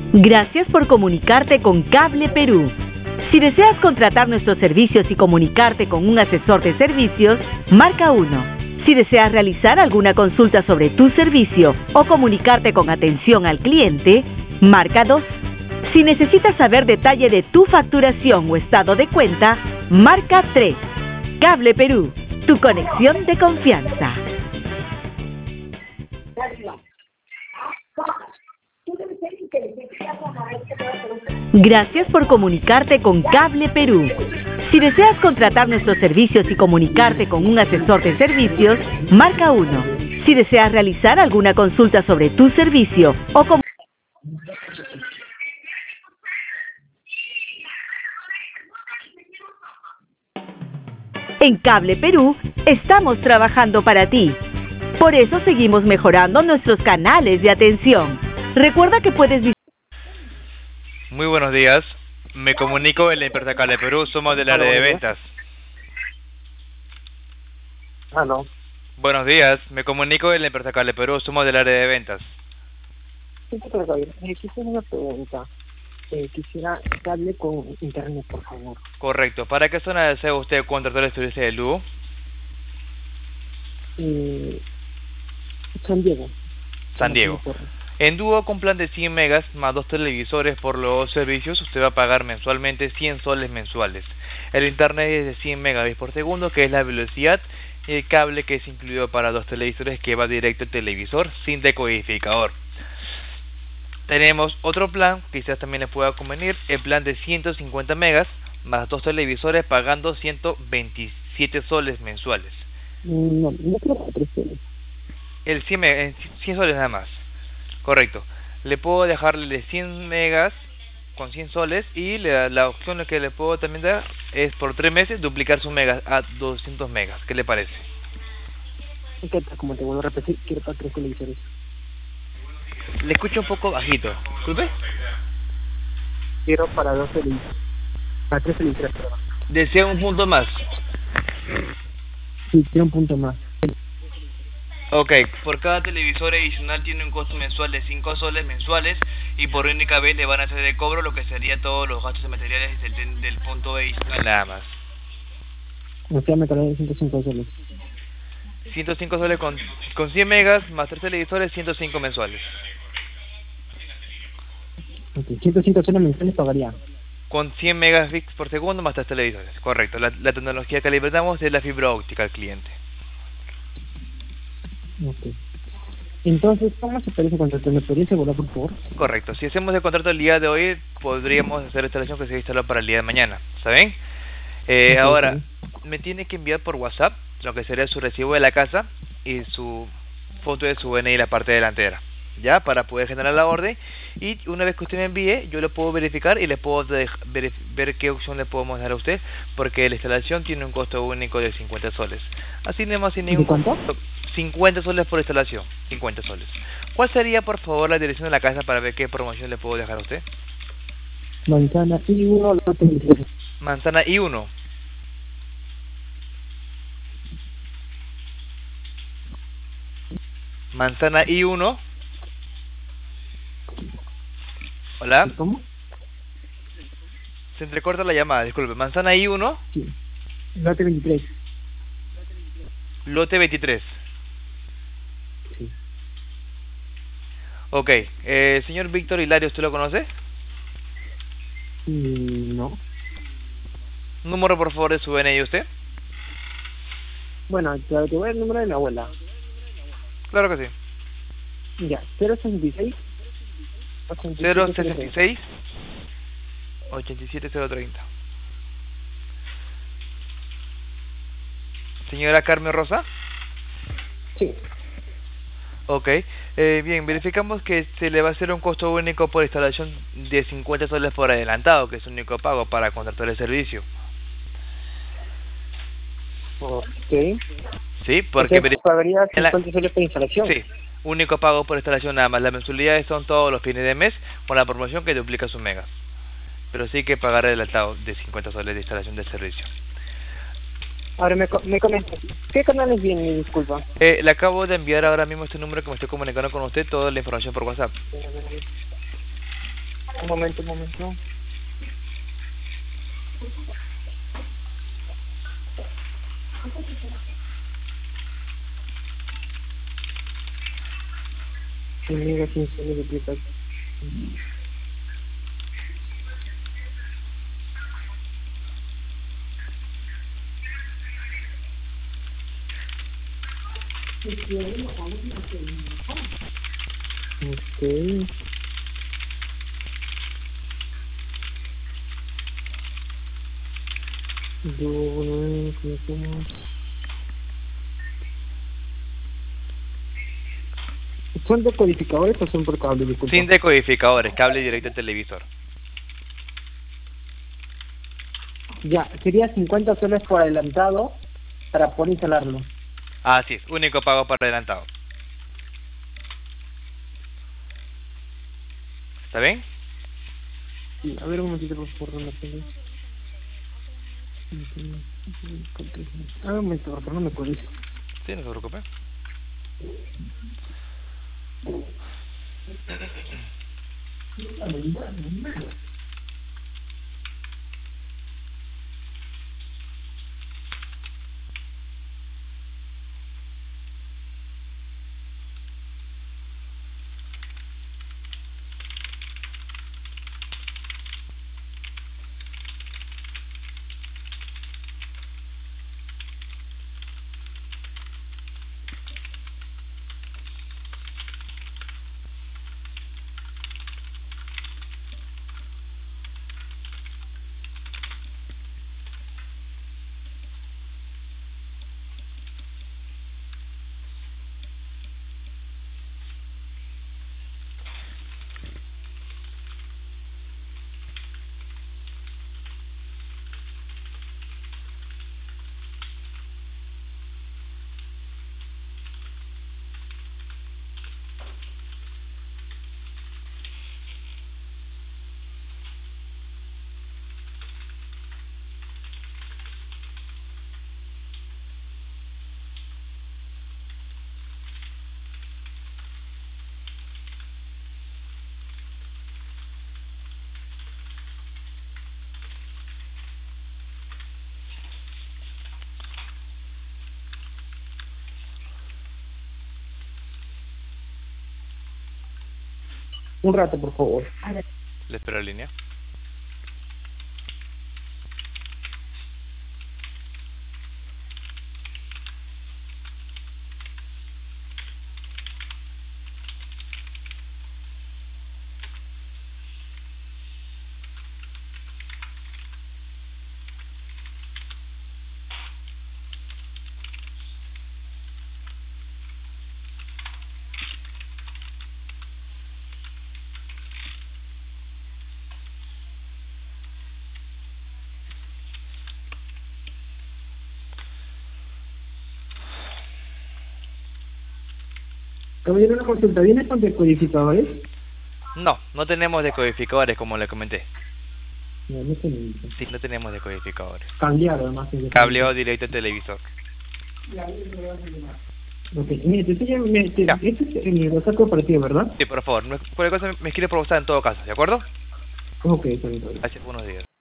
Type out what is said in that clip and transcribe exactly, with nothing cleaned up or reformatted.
Gracias por comunicarte con Cable Perú. Si deseas contratar nuestros servicios y comunicarte con un asesor de servicios, marca uno. Si deseas realizar alguna consulta sobre tu servicio o comunicarte con atención al cliente, marca dos. Si necesitas saber detalle de tu facturación o estado de cuenta, marca tres. Cable Perú, tu conexión de confianza. Gracias por comunicarte con Cable Perú. Si deseas contratar nuestros servicios y comunicarte con un asesor de servicios, marca uno. Si deseas realizar alguna consulta sobre tu servicio o com- En Cable Perú estamos trabajando para ti. Por eso seguimos mejorando nuestros canales de atención. Recuerda que puedes visitar. Muy buenos días. Me comunico en la empresa Cable Perú. Somos del área de ventas. Aló. Buenos días. Me comunico en la empresa Cable Perú. Somos del área de ventas. Sí, pero Gabriel, eh, quisiera una pregunta. Eh, quisiera que hable con internet, por favor. Correcto. ¿Para qué zona desea usted contratar el servicio de Lugo? Eh, San Diego. San Diego. En Dúo, con plan de cien megas más dos televisores por los servicios, usted va a pagar mensualmente cien soles mensuales. El internet es de cien megabits por segundo, que es la velocidad, y el cable que es incluido para dos televisores que va directo al televisor sin decodificador. Tenemos otro plan, quizás también le pueda convenir, el plan de ciento cincuenta megas más dos televisores pagando ciento veintisiete soles mensuales. No, no creo que prefiero. El cien, me- cien soles nada más. Correcto. Le puedo dejarle cien megas con cien soles y le, la opción que le puedo también dar es por tres meses duplicar su megas a doscientos megas. ¿Qué le parece? ¿Qué tal? Como te vuelvo a repetir, quiero para tres televisores. Le escucho un poco bajito. Disculpe. Quiero para dos televisores. Para tres televisores, perdón. Desea un punto más. Sí, quiero un punto más. Ok, por cada televisor adicional tiene un costo mensual de cinco soles mensuales y por única vez le van a hacer de cobro lo que sería todos los gastos de materiales del, del, del punto adicional nada más. Me queda me de ciento cinco soles. ciento cinco soles con, con cien megas más tres televisores, ciento cinco mensuales. Okay. ciento cinco soles mensuales pagaría. Con cien megabits por segundo más tres televisores, correcto. La, la tecnología que le brindamos es la fibra óptica al cliente. Ok. Entonces, ¿cómo se parece contrato? ¿Me podría asegurar, por favor? Correcto. Si hacemos el contrato el día de hoy, podríamos hacer la instalación que se instaló para el día de mañana. ¿Está bien? Eh, Okay, ahora, okay. me tiene que enviar por WhatsApp lo que sería su recibo de la casa y su foto de su D N I en la parte delantera, ¿ya? Para poder generar la orden. Y una vez que usted me envíe, yo lo puedo verificar y le puedo ver, ver qué opción le podemos dar a usted, porque la instalación tiene un costo único de cincuenta soles. Así no más sin ningún ¿De cuánto? costo. cincuenta soles por instalación, cincuenta soles. ¿Cuál sería, por favor, la dirección de la casa para ver qué promoción le puedo dejar a usted? Manzana y uno, los televisores. Manzana I uno. Manzana I uno. Hola. ¿Cómo? Se entrecorta la llamada, disculpe. Manzana I uno. Sí. Lote veintitrés. Lote veintitrés. Sí. Ok. Eh, señor Víctor Hilario, ¿usted lo conoce? Mm, no. Número, por favor, de su D N I, ¿usted? Bueno, te, te voy a dar el número de mi abuela. Claro que sí. Ya, cero sesenta y seis. cero sesenta y seis. ochenta y siete cero treinta. Señora Carmen Rosa. Sí. Ok. Eh, bien, verificamos que se le va a hacer un costo único por instalación de cincuenta soles por adelantado, que es un único pago para contratar el servicio. Ok. Sí, porque Entonces, pagaría la... cincuenta soles por instalación. Sí, único pago por instalación nada más. Las mensualidades son todos los fines de mes con la promoción que duplica sus megas. Pero sí hay que pagar el adelantado de cincuenta soles de instalación del servicio. Ahora me, co- me comenta, ¿qué canales vienen? Disculpa. Eh, le acabo de enviar ahora mismo este número que me estoy comunicando con usted, toda la información por WhatsApp. Un momento, un momento. Mega quince mil aplicaciones. Ok. Yo, ¿cómo? ¿Son decodificadores o son por cable? Disculpa. Sin decodificadores, cable directo al televisor. Ya, sería cincuenta soles por adelantado para poder instalarlo. Así es, único pago por adelantado. ¿Está bien? Sí, a ver un momentito por favor, no tengo. Ah, un momento, por favor, no me acuerdo. Sí, no se preocupe. Un rato, por favor. Le espero en línea. Caballero, una consulta. ¿Vienes con decodificadores? No, no tenemos decodificadores como le comenté. No, no tenemos. Sí, no tenemos decodificadores. Cableado, además. Cableado directo al televisor. Ok, mire, te estoy llamando. Este Ya. es el WhatsApp corporativo, ¿verdad? Sí, por favor, me- cualquier cosa me escribe por WhatsApp en todo caso, ¿de acuerdo? Ok, está bien, está bien. Gracias, buenos días.